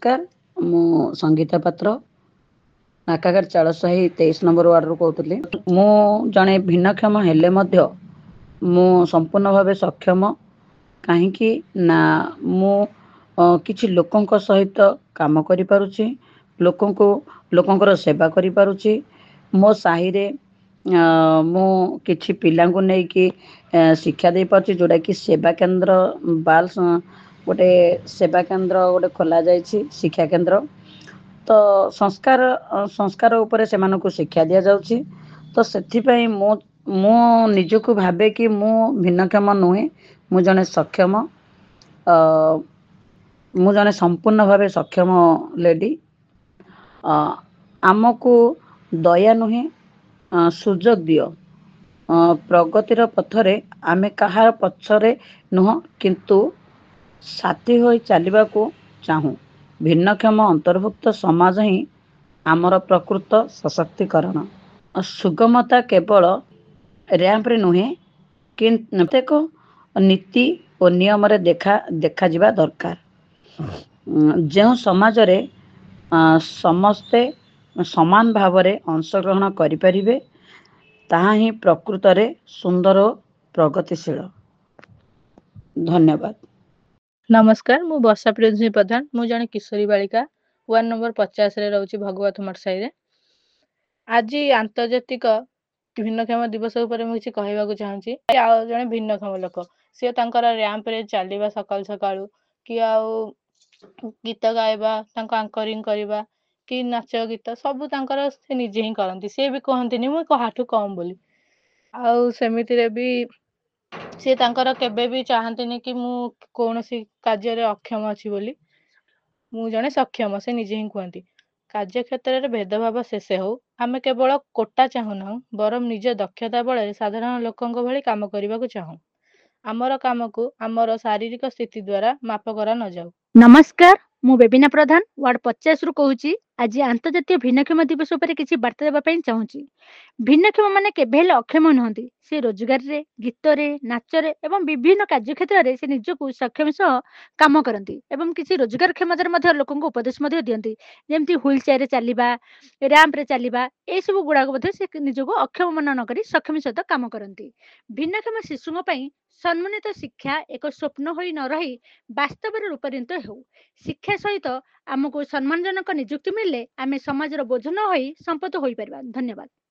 नमस्कार मु संगीता पात्र नाकागार चालसाही 23 नंबर वार्ड कहूली। मु जड़े भिन्नक्षम हेले मु संपूर्ण भाव सक्षम कहीं ना मु किछि लोकंक सहित काम करि पारुछि, लोकंकर सेवा करि पारुछि। मो साही रे मु किछि पिलांकु नै कि शिक्षा दे पारुछि, जोटा कि सेवा केंद्र बाल गोटे सेवा केंद्र गोटे खोला जाइछि शिक्षा केंद्र। तो संस्कार उपरे सेमानकु शिक्षा दिया जाउछि। तो सेथिपई मु निजको भाबे कि मु भिन्नक्षम नुहे, मु जने सक्षम, मु जने संपूर्ण भावे सक्षम लेडी। आमको दया नुहे सुजोग दियो, प्रगतिर पथरे आमे कहार पछरे नुह किंतु साथी होई चलवा को चाहूँ। भिन्नक्षम अंतर्भुक्त समाज ही आमर प्रकृत सशक्तिकरण। सुगमता केवल रैंप रे नुहे कि प्रत्येक नीति और नियम रे देखा जिबा दरकार। जो समाज रे समस्ते समान भाव रे अंशग्रहण करि परिबे, ताहा ही प्रकृत रे सुंदर और प्रगतिशील। धन्यवाद। नमस्कार मु वर्षा प्रियदर्शिनी प्रधान। मु जने किशोरी बालिका वार्ड नंबर 50 रे रहउची भगवत मठसाई रे। आज आंतर्जातिक भिन्नक्षम दिवस उपर मु किछि कहबाकू चाहूची। जने भिन्नक्षम लोक से तांकर रैंप रे चलीबा सकाल सकाळू कि आउ गीत गाइबा, तांको एंकरिंग करबा कि नाच गीत सब तांकर से निजे ही करंती। से भी कहंतिनी मु कहाठू कम बोली। आउ सेमिति रे भी से तांकर केबे भी चाहंतिनी कि मु कोनोसी कार्य रे अक्षम अछि बोली। मु जने सक्षम से निजे ही कहंती। कार्य क्षेत्र रे भेदभाव शेष हो, आमे केवल कोटा चाहू ना, बरम निज दक्षता बल साधारण लोकंक भली काम करबा को चाहू। आमर काम को आमर शारीरिक स्थिति द्वारा माप करा न जाऊ। नमस्कार मु बेबिना प्रधान वार्ड 50 रु कहूची। आज अंतर्जातीय भिन्नक्षम दिवस उपर किछि वार्ता देबा पई चाहूची। भिन्नक्षम माने केबेले अक्षम नहंती। से रोजगार रे, गीत रे, नाच रे एवं विभिन्न कार्य क्षेत्र रे से निजको सक्षम सह काम करंती एवं किछि रोजगार क्षमता रे मध्ये लोकंको उपदेश मध्ये दियंती। जेमति व्हील चेयर रे चलीबा, रैंप रे चलीबा, ए सब गुडा को मध्ये से निजको अक्षम मन न करी सक्षम सहित काम करंती। भिन्नक्षम शिशुଙ୍କ ପାଇଁ सम्मानित शिक्षा एक स्वप्न होई न रही वास्तव रे रूपांतरित हो। शिक्षा सहित आमको सम्मानजनक नियुक्ति मिलले आमे समाज रो बोझ न होई संपद होई परबा। धन्यवाद।